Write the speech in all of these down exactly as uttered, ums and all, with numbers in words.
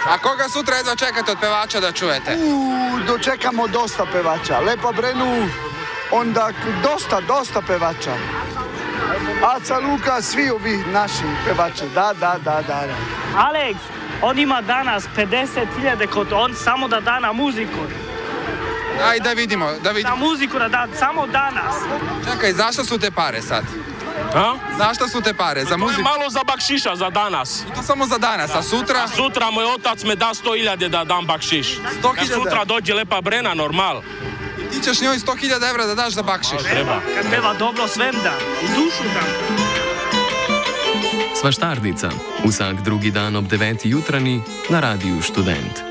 A koga sutra jedva čekate od pevača da čujete? U, dočekamo dosta pevača. Lepa Brenu, onda dosta, dosta pevača. Aca Luka, svi ovi naši pevači. Da, da, da, da. Alex, on ima danas pedeset hiljada kod on samo da da na muziku. Aj, da vidimo, da vidimo. Na muziku da da, samo danas. Čekaj, zašto su te pare sad? A? Zašto su te pare? Za muziku? Malo za bakšiša za danas. I to samo za danas, a sutra? A sutra moj otac me da sto hiljada da dam bakšiš. sto hiljada? Sutra dođe Lepa Brena, normal. I ti ćeš njoj sto hiljada evra da daš za bakšiš? Treba. Kad peva dobro svem da, i dušu da. Svaštarnica. Vsak drugi dan ob deveti jutrani na Radiu Študent.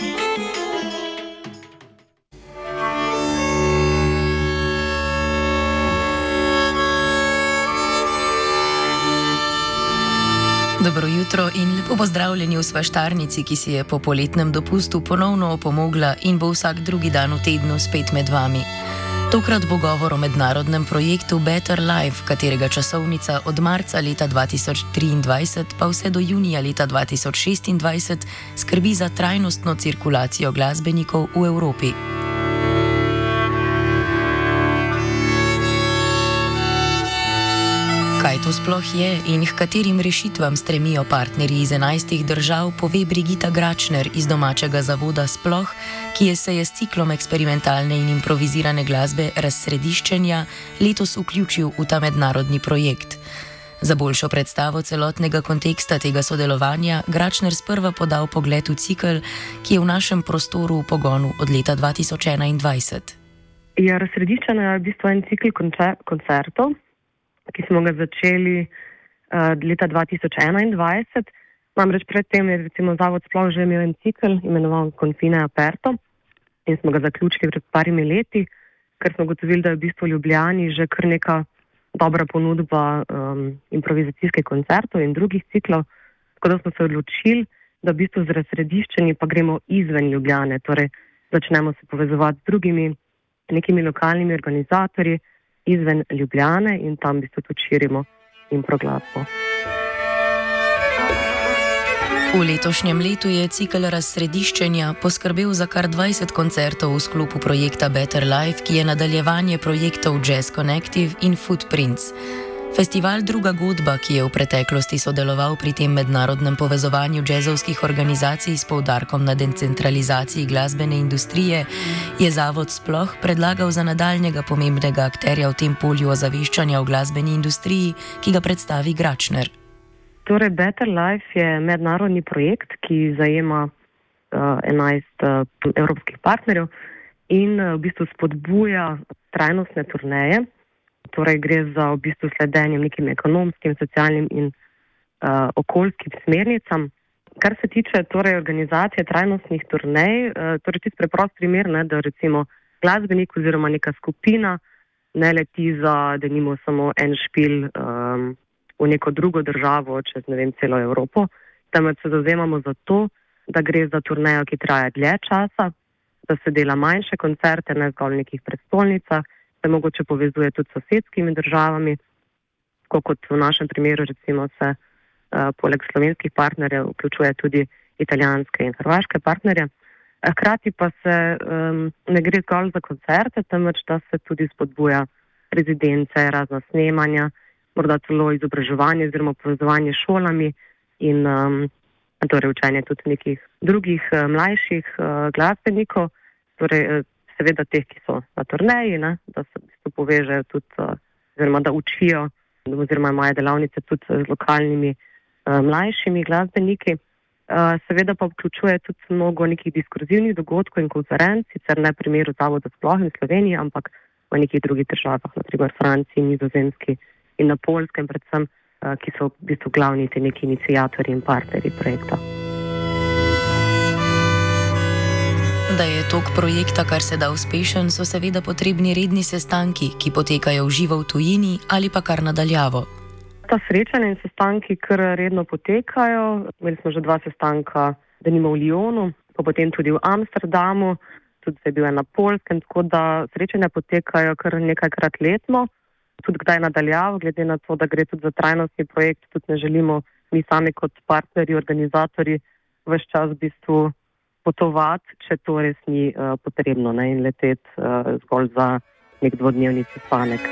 Dobro jutro in lepo pozdravljeni v Svaštarnici, ki si je po poletnem dopustu ponovno opomogla in bo vsak drugi dan v tednu spet med vami. Tokrat bo govor o mednarodnem projektu Better Life, katerega časovnica od marca leta dva tisoč triindvajset pa vse do junija leta dva tisoč šestindvajset skrbi za trajnostno cirkulacijo glasbenikov v Evropi. Kaj to sploh je in k katerim rešitvam stremijo partnerji iz enajstih držav, pove Brigita Gračner iz domačega zavoda Sploh, ki je se je s ciklom eksperimentalne in improvizirane glasbe Razsrediščenja letos vključil v ta mednarodni projekt. Za boljšo predstavo celotnega konteksta tega sodelovanja Gračner sprva podal pogled v cikl, ki je v našem prostoru v pogonu od leta dva tisoč enaindvajset. Ja, Razsrediščenje je v bistvu en cikl koncer- koncertov, ki smo ga začeli uh, leta dva tisoč enaindvajset. Namreč predtem je recimo Zavod Sploh že imel en cikl, imenovan Confine Aperto, in smo ga zaključili pred parimi leti, ker smo gotovili, da je v bistvu v Ljubljani že kar neka dobra ponudba um, improvizacijskih koncertov in drugih ciklov, tako da smo se odločili, da v bistvu z Razsrediščenji pa gremo izven Ljubljane, torej začnemo se povezovati z drugimi nekimi lokalnimi organizatorji izven Ljubljane in tam v bistvu tudi širimo improglasbo. V letošnjem letu je cikel Razsrediščenja poskrbel za kar dvajset koncertov v sklopu projekta Better Life, ki je nadaljevanje projektov Jazz Connective in Footprints. Festival Druga godba, ki je v preteklosti sodeloval pri tem mednarodnem povezovanju džezovskih organizacij s poudarkom na decentralizaciji glasbene industrije, je Zavod Sploh predlagal za nadaljnjega pomembnega akterja v tem polju ozaveščanja o glasbeni industriji, ki ga predstavi Gračner. Torej, Better Life je mednarodni projekt, ki zajema uh, enajst uh, evropskih partnerjev in uh, v bistvu spodbuja trajnostne turneje. Torej gre za v bistvu sledenje nekim ekonomskim, socialnim in uh, okoljskim smernicam. Kar se tiče torej organizacije trajnostnih turnej, uh, torej čisto preprost primer, ne, da recimo glasbenik oziroma neka skupina ne leti za, da nimo samo en špil um, v neko drugo državo, čez ne vem, celo Evropo, temveč se zavzemamo za to, da gre za turnejo, ki traja dlje časa, da se dela manjše koncerte, ne zgolj v nekih prestolnicah, se mogoče povezuje tudi s sosedskimi državami, kot v našem primeru recimo se uh, poleg slovenskih partnerjev vključuje tudi italijanske in hrvaške partnerje. Hkrati pa se um, ne gre zgolj za koncerte, temveč da se tudi spodbuja rezidence, razna snemanja, morda celo izobraževanje oziroma povezovanje s šolami in um, torej učenje tudi nekih drugih uh, mlajših uh, glasbenikov, torej uh, seveda teh, ki so na turneji, ne, da se v bistvu povežejo tudi, oziroma da učijo, oziroma imajo delavnice tudi z lokalnimi uh, mlajšimi glasbeniki. Uh, seveda pa vključuje tudi mnogo nekih diskurzivnih dogodkov in konferenc, sicer ne v primeru Zavoda Sploh in Sloveniji, ampak v nekih drugih državah, na primer Franciji, Nizozemski in na Poljskem predvsem, uh, ki so v bistvu glavni te neki iniciatorji in partnerji projekta. Da je tok projekta kar se da uspešen, so seveda potrebni redni sestanki, ki potekajo v živo v tujini ali pa kar nadaljavo. Ta srečanja in sestanki kar redno potekajo. Imeli smo že dva sestanka, denimo v Lyonu, pa potem tudi v Amsterdamu, tudi se je bil na Poljskem, tako da srečanja potekajo kar nekajkrat letno, tudi kdaj nadaljavo, glede na to, da gre tudi za trajnostni projekt, tudi ne želimo mi sami kot partnerji, organizatorji ves čas v bistvu potovati, če to res ni uh, potrebno, ne, in leteti uh, zgolj za nek dvodnevni sestanek.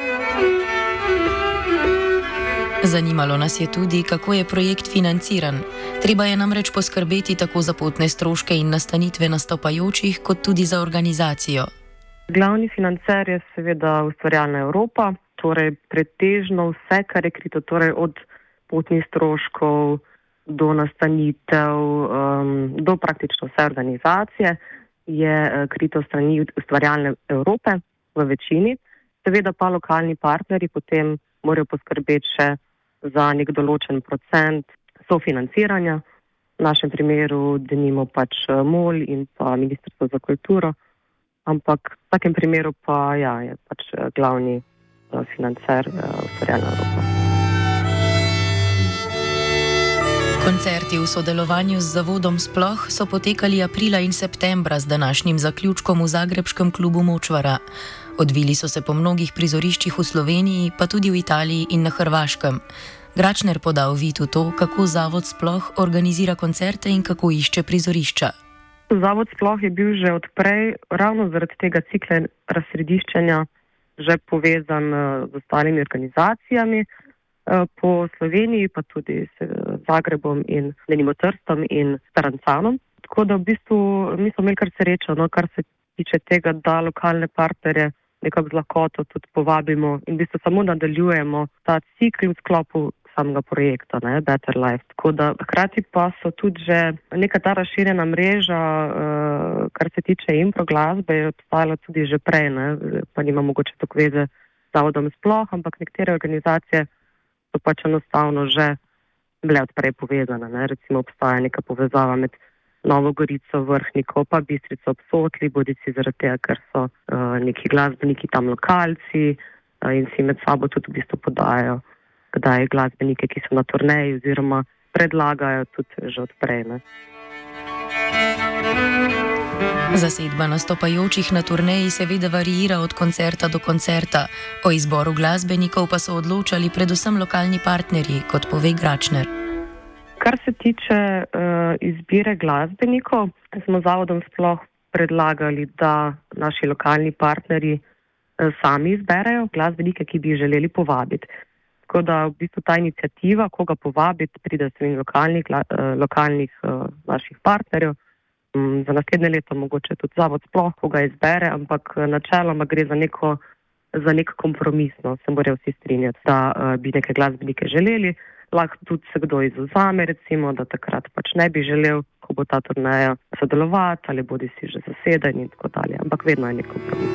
Zanimalo nas je tudi, kako je projekt financiran. Treba je namreč poskrbeti tako za potne stroške in nastanitve nastopajočih, kot tudi za organizacijo. Glavni financer je seveda Ustvarjalna Evropa, torej pretežno vse, kar je krito, torej od potnih stroškov do nastanitev, um, do praktično vse organizacije, je uh, krito strani Ustvarjalne Evrope v večini. Seveda pa lokalni partnerji potem morajo poskrbeti še za nek določen procent sofinanciranja. V našem primeru denimo pač MOL in pa Ministrstvo za kulturo, ampak v takem primeru pa ja, je pač glavni uh, financer uh, Ustvarjalna Evropa. Koncerti v sodelovanju z zavodom Sploh so potekali aprila in septembra z današnjim zaključkom v zagrebškem klubu Močvara. Odvili so se po mnogih prizoriščih v Sloveniji, pa tudi v Italiji in na Hrvaškem. Gračner podal vid v to, kako zavod Sploh organizira koncerte in kako išče prizorišča. Zavod Sploh je bil že odprej, ravno zaradi tega cikla razsrediščenja, že povezan z ostalimi organizacijami po Sloveniji, pa tudi s Zagrebom in denimo Trstom in Starancanom. Tako da v bistvu mi smo imeli kar srečo, no, kar se tiče tega, da lokalne partnerje nekako z lahkoto tudi povabimo in v bistvu samo nadaljujemo ta cikl v sklopu samega projekta, ne, Better Life. Tako da hkrati pa so tudi že neka ta razširjena mreža, uh, kar se tiče impro glasbe, je obstajala tudi že prej, ne, pa nima mogoče tako veze z zavodom Sploh, ampak nekatere organizacije so pač enostavno že bile odprej povezane, ne. Recimo obstaja neka povezava med Novo Gorico, Vrhniko, pa Bistrico ob Sotli, bodisi zaradi tega, ker so uh, neki glasbeniki tam lokalci uh, in si med sabo tudi v bistvu podajo, kdaj glasbenike, ki so na turneji oziroma predlagajo tudi že odprej, ne. Zasedba nastopajočih na turneji seveda variira od koncerta do koncerta. O izboru glasbenikov pa so odločali predvsem lokalni partnerji, kot pove Gračner. Kar se tiče uh, izbire glasbenikov, smo zavodom Sploh predlagali, da naši lokalni partnerji uh, sami izberejo glasbenike, ki bi jih želeli povabiti. Tako da v bistvu ta iniciativa, koga povabiti, pride s lokalnih, uh, lokalnih uh, naših partnerjev. Um, za naslednje leto mogoče tudi zavod Sploh, koga izbere, ampak uh, načeloma gre za neko za nek kompromis, no, se morajo vsi strinjati, da uh, bi neke glasbenike želeli. Lahko tudi se kdo izvzame, recimo, da takrat pač ne bi želel, ko bo ta turneja, sodelovati ali bodi si že zaseden in tako dalje. Ampak vedno je nek kompromis.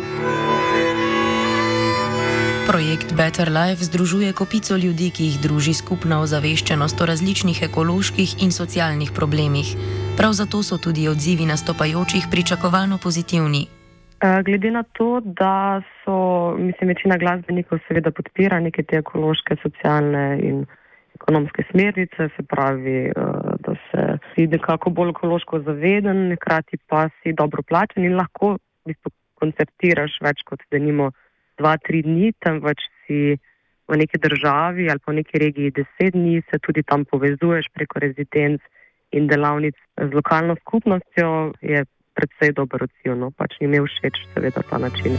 Projekt Better Life združuje kopico ljudi, ki jih druži skupna ozaveščenost o različnih ekoloških in socialnih problemih. Prav zato so tudi odzivi nastopajočih pričakovano pozitivni. Glede na to, da so, mislim, večina glasbenikov seveda podpira neke te ekološke, socialne in ekonomske smernice, se pravi, da se si nekako bolj ekološko zaveden, hkrati pa si dobro plačen in lahko v bistvu koncertiraš več kot denimo dva, tri dni, temveč si v neki državi ali pa v neki regiji deset dni, se tudi tam povezuješ preko rezidenc in delavnic z lokalno skupnostjo, je predvsej dober odziv, no, pač ni imel všeč seveda ta način.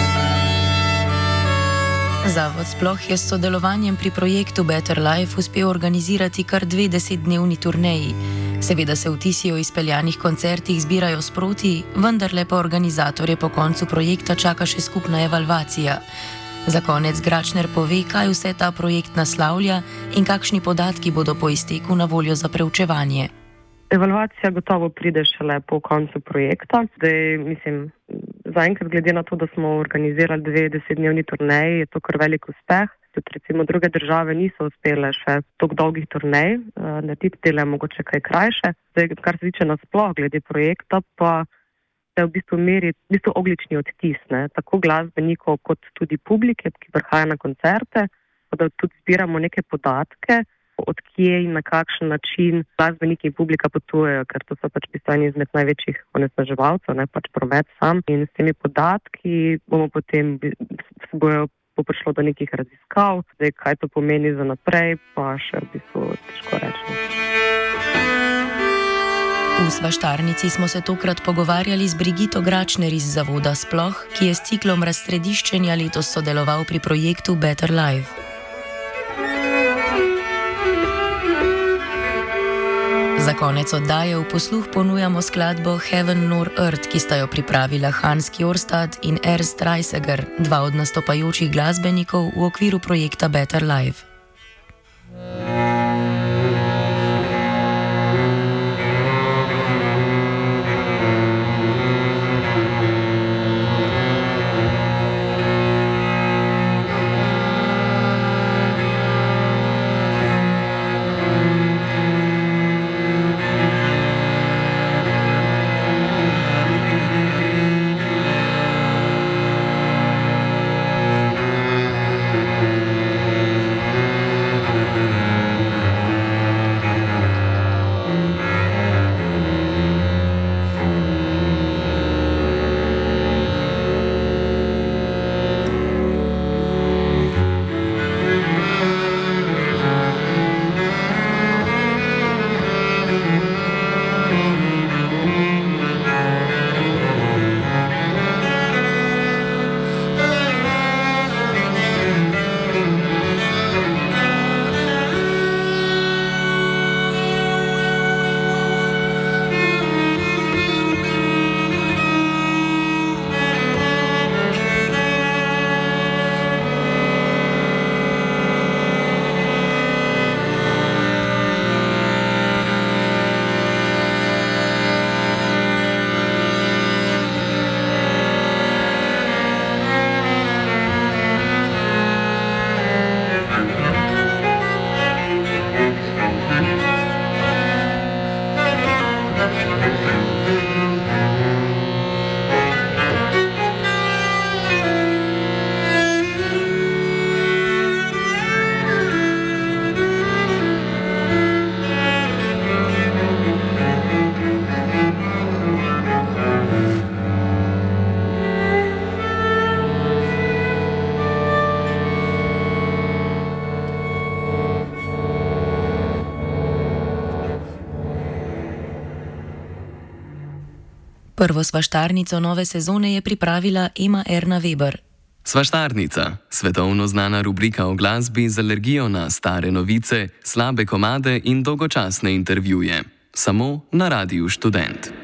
Zavod Sploh je s sodelovanjem pri projektu Better Life uspel organizirati kar dve desetdnevni turneji. Seveda se vtisi o izpeljanih koncertih zbirajo sproti, vendarle pa organizatorje po koncu projekta čaka še skupna evalvacija. Za konec Gračner pove, kaj vse ta projekt naslavlja in kakšni podatki bodo po izteku na voljo za preučevanje. Evalvacija gotovo pride šele po koncu projekta. Zdaj, mislim, zaenkrat glede na to, da smo organizirali dve desetdnevni turneji, je to kar velik uspeh. Tudi recimo druge države niso uspele še toliko dolgih turnej, narediti tele mogoče kaj krajše. Zdaj, kar se tiče nasploh glede projekta, pa se v bistvu meri v bistvu oglični odtis, ne, tako glasbenikov kot tudi publike, ki prihaja na koncerte, da tudi zbiramo neke podatke, od kje in na kakšen način glasbeniki in publika potujejo, ker to so pač pisani izmed največjih onesnaževalcev, ne, pač promet sam. In s temi podatki bomo potem se bojo bo prišlo do nekih raziskav, zdaj kaj to pomeni za naprej, pa še v bistvu težko reči. V Svaštarnici smo se tokrat pogovarjali z Brigito Gračner iz zavoda Sploh, ki je s ciklom razsrediščenja letos sodeloval pri projektu Better Life. Za konec oddaje v posluh ponujamo skladbo Heaven nor Earth, ki sta jo pripravila Hans Kjorstad in Ernst Reiseger, dva od nastopajočih glasbenikov v okviru projekta Better Life. Prvo svaštarnico nove sezone je pripravila Ema Erna Weber. Svaštarnica, svetovno znana rubrika o glasbi z alergijo na stare novice, slabe komade in dolgočasne intervjuje. Samo na Radiu Študent.